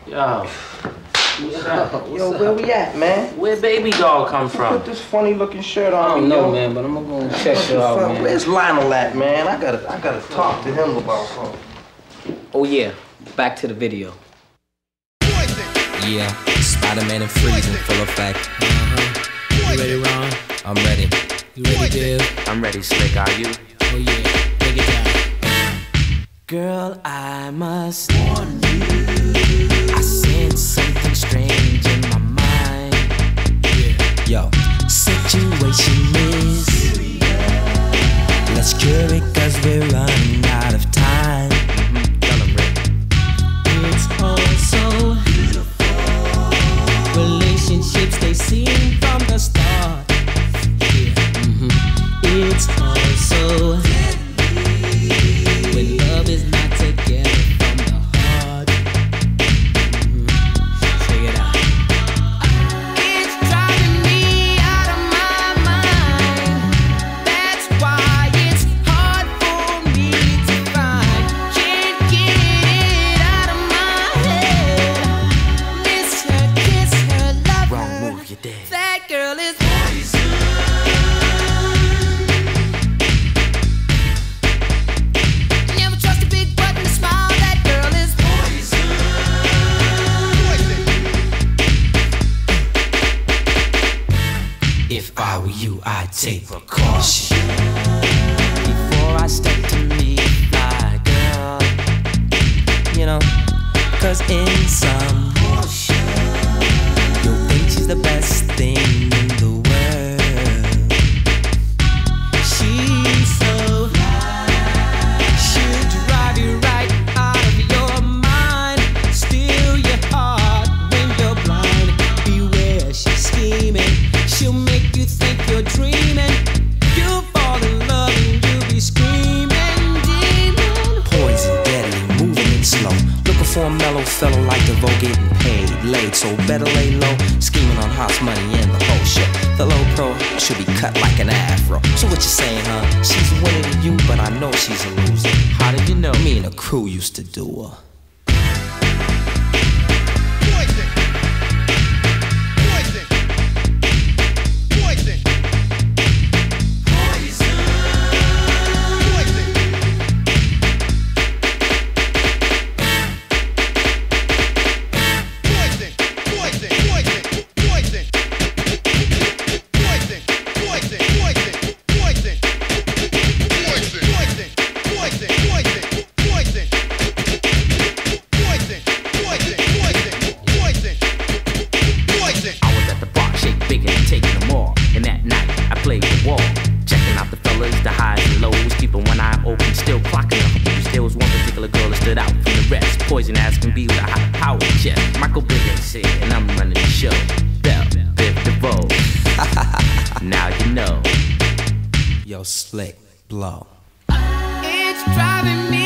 Yo. What's up? Yo, where we at, man? Where baby doll come from? Put this funny looking shirt on. I don't me, know, yo. man, but I'm gonna go and check you out, man. Where's Lionel at, man? I gotta talk to him about something. Oh yeah, back to the video. Yeah, Spider-Man and freezing full effect. You ready, Ron? I'm ready. You ready, Dave? I'm ready, Slick. Are you? Oh yeah, break it down. Girl, I must warn you. I sense something strange in my mind. Yo, situation is serious. Let's cure it cause we're running out of time. Tell him, Rick. It's all so beautiful. Relationships, they seem from the start. It's all so when love is not together from the heart. Check it out. It's driving me out of my mind. That's why it's hard for me to find. Can't get it out of my head. Miss her, kiss her, love her. Wrong move, you're dead. That girl is poison. Never trust a big butt and a smile. That girl is poison. If I were you, I'd take precaution before I step to meet my girl. You know, cause in some portion, you'll think she's the best thing in the world. She's so fly, she'll drive you right out of your mind. Steal your heart when you're blind. Beware, she's scheming. She'll make you think you're dreaming. You'll fall in love and you'll be screaming, demon. Poison, deadly, moving it slow. Looking for a mellow fellow like DeVoe, getting paid, laid, so better lay low. Scheming on hot money and the whole shit. The low pro should be cut like an afro. So what you saying, huh? She's winning to you, but I know she's a loser. How did you know? Me and the crew used to do her. I was at the bar, shake big and taking them all. And that night, I played the wall. Checking out the fellas, the highs and lows. Keeping one eye open, still clocking them. There was one particular girl that stood out from the rest. Poison as can be with a high power chest. Michael Biggins here, and I'm running the show. Bell, Biv DeVoe. Now you know. Yo, Slick, blow. It's driving me